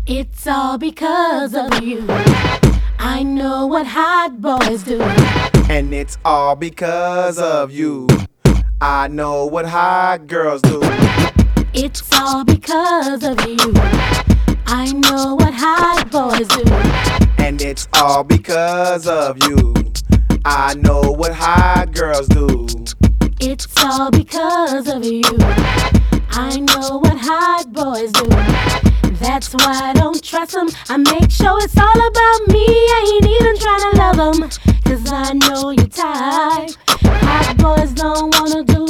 It's all because of you. I know what hot boys do. And it's all because of you. I know what hot girls do. It's all because of you. I know what hot boys do. And it's all because of you. I know what hot girls do. It's all because of you. I know what hot boys do. That's why I don't trust them. I make sure it's all about me. I ain't even tryna love them, 'cause I know your type. Hot boys don't wanna do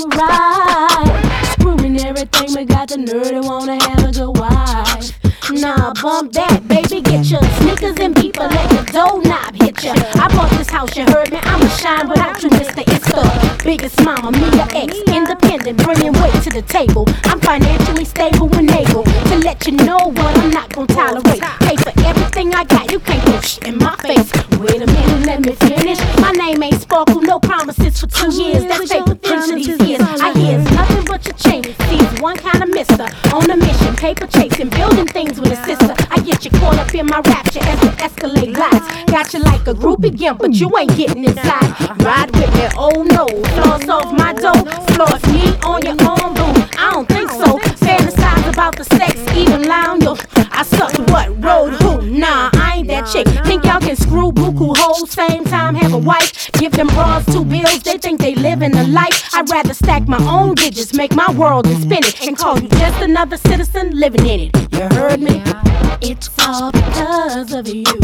right. Screwing everything but got the nerve to wanna have a good wife. Nah, bump that, baby, get your sneakers and people let the doorknob hit ya. I bought this house, you heard me, I'ma shine without you, mister. It's the biggest mama, me your ex, independent, bringing weight to the table. I'm financially stable and able to let you know what I'm not gonna tolerate. Pay for everything I got, you can't throw shit in my face. Wait a minute, let me finish. My name ain't Sparkle, no promises for 2 years. That's paper thin to these years. I hear it's nothing but your chain. Sees one kind of mister on a mission, paper chasing, building things with a sister. I get you caught up in my rapture as the Escalade glides. Got you like a groupie gimp, but you ain't getting inside. Ride with me, oh no, floss off my dough, floss me on your own boo. I don't think so. Fantasize about the sex, even lie on your. I suck what road who? Nah, I ain't that chick. Think y'all can screw buku hoes, same time have a wife. Give them bras 2 bills, they think they living a life. I'd rather stack my own digits, make my world and spin it, and call you just another citizen living in it. You heard me? It's all because of you.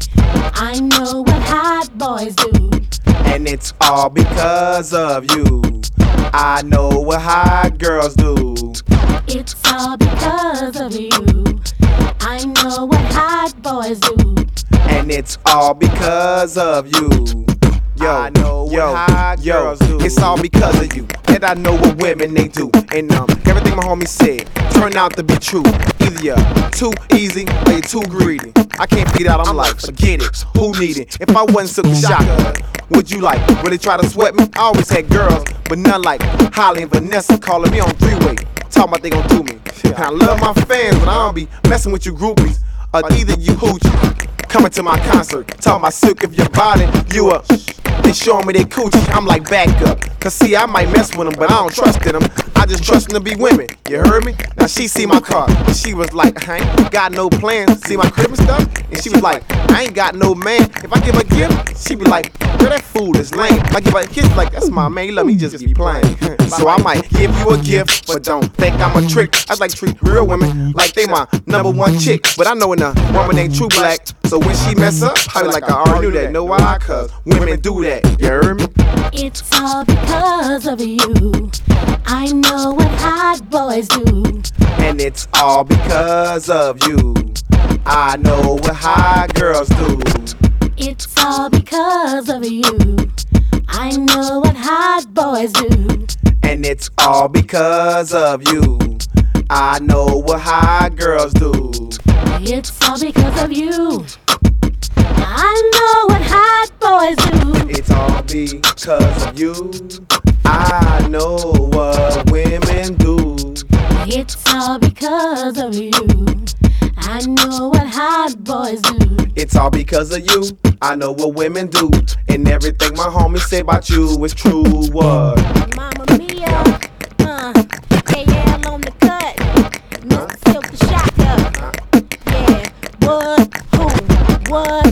I know what hot boys do. And it's all because of you. I know what hot girls do. It's all because of you. I know what hot boys do. And it's all because of you. I know what hot girls do. It's all because of you. And I know what women they do. And everything my homie said turned out to be true. Either you're too easy or you're too greedy. I can't beat out, I'm like, forget it. Who need it? If I wasn't Silk the Shocker, would you like really try to sweat me? I always had girls, but none like Holly and Vanessa calling me on 3-way, talking about they gon' do me. I love my fans, but I don't be messing with you groupies. Or either you hoochie coming to my concert, talking about Silk if your body, you a. They showing me they coochie, I'm like back up. 'Cause see, I might mess with them, but I don't trust in them. I just trust them to be women, you heard me? Now she see my car, and she was like, I ain't got no plans. See my crib and stuff? And she was like, I ain't got no man. If I give her a gift, she be like, girl, that fool is lame. If I give her a kiss, like, that's my man, let me just be playing. So I might give you a gift, but don't think I'm a trick. I like treat real women like they my #1 chick. But I know when a woman ain't true black, so when she mess up, I be like, I already knew that. Know why? 'Cause women do that. You heard me? It's all because of you. I know what hot boys do. And it's all because of you. I know what hot girls do. It's all because of you. I know what hot boys do. And it's all because of you. I know what hot girls do. It's all because of you. I know what hot boys do. It's all because of you. I know what women do. It's all because of you. I know what hot boys do. It's all because of you. I know what women do. And everything my homies say about you is true. What? Mama Mia, KL on the cut, Mr. Silk the Shocker. Yeah, what, who, what?